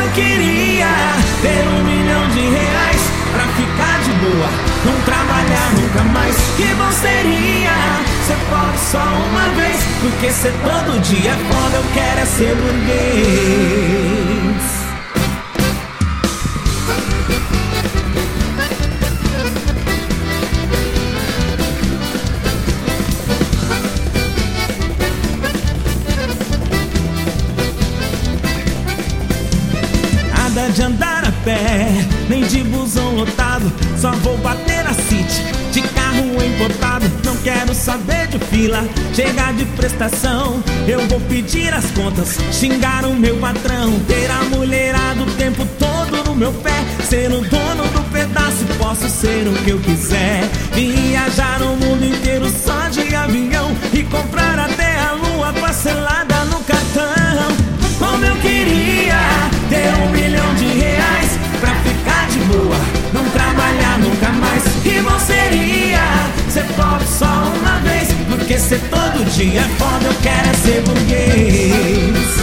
eu queria ter R$ 1 milhão pra ficar de boa, não trabalhar nunca mais. Que bom seria ser pobre só uma vez, porque ser todo dia é foda, eu quero é ser burguês. Nada de andar a pé, nem de busão lotado, só vou bater na City, de carro importado. Não quero saber de fila, chegar de prestação. Eu vou pedir as contas, xingar o meu patrão. Ter a mulherada o tempo todo no meu pé, ser o dono do pedaço, posso ser o que eu quiser. Viajar o mundo inteiro só de avião e comprar até a lua parcelada no cartão. Como eu queria ter R$ 1 milhão pra ficar de boa, não trabalhar nunca mais. Que bom seria ser pobre só uma vez, porque ser todo dia é foda, eu quero é ser burguês.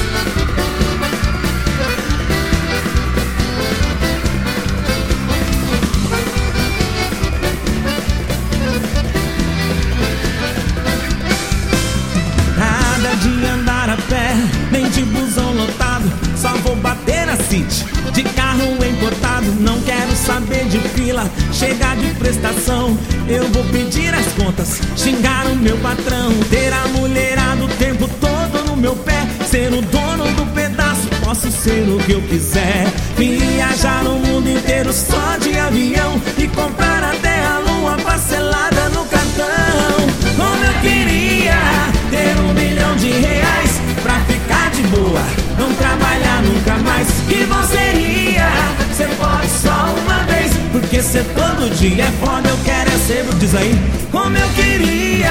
Nada de andar a pé, nem de busão lotado, só vou bater na City, de carro importado. Não quero saber de fila, chegar de prestação. Eu vou pedir as contas, xingar o meu patrão. Ter a mulherada o tempo todo no meu pé, ser o dono do pedaço, posso ser o que eu quiser. Viajar o mundo inteiro só de avião e comprar até a lua parcelada no cartão. Como eu queria ter R$ 1 milhão pra ficar de boa, não trabalhar nunca mais. Que bom seria ser pobre só uma vez, porque ser todo dia é foda, eu quero é ser. Diz aí. Como eu queria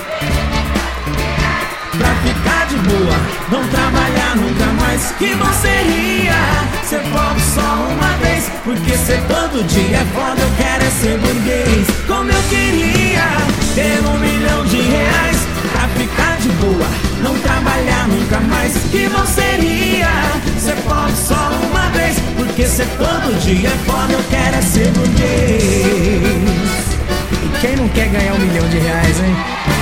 pra ficar de boa, não trabalhar nunca mais. Que bom seria ser pobre só uma vez, porque ser todo dia é foda, eu quero é ser burguês. Como eu queria ter R$ 1 milhão pra ficar de boa, não trabalhar nunca mais. Que bom seria ser pobre só uma vez, porque ser todo dia é foda, eu quero é ser burguês. E quem não quer ganhar R$ 1 milhão, hein?